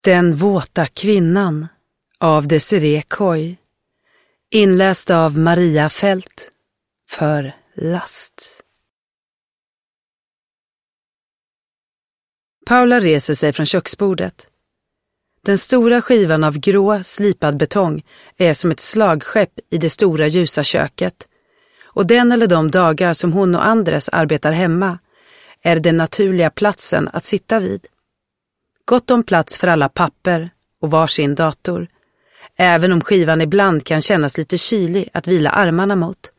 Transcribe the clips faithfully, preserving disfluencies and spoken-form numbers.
Den våta kvinnan av Desirée Coy. Inläst av Maria Fält för Last. Paula reser sig från köksbordet. Den stora skivan av grå, slipad betong är som ett slagskepp i det stora ljusa köket. Och den eller de dagar som hon och Andres arbetar hemma är den naturliga platsen att sitta vid. Gott om plats för alla papper och varsin dator, även om skivan ibland kan kännas lite kylig att vila armarna mot.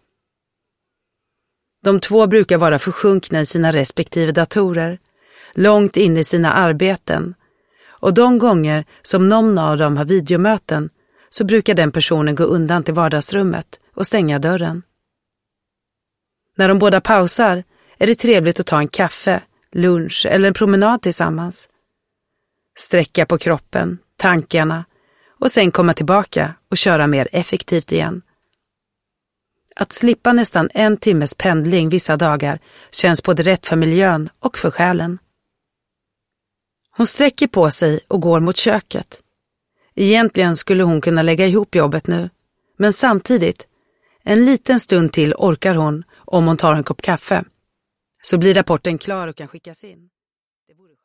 De två brukar vara försjunkna i sina respektive datorer, långt in i sina arbeten, och de gånger som någon av dem har videomöten så brukar den personen gå undan till vardagsrummet och stänga dörren. När de båda pausar är det trevligt att ta en kaffe, lunch eller en promenad tillsammans. Sträcka på kroppen, tankarna och sen komma tillbaka och köra mer effektivt igen. Att slippa nästan en timmes pendling vissa dagar känns både rätt för miljön och för själen. Hon sträcker på sig och går mot köket. Egentligen skulle hon kunna lägga ihop jobbet nu, men samtidigt, en liten stund till orkar hon om hon tar en kopp kaffe. Så blir rapporten klar och kan skickas in. Det vore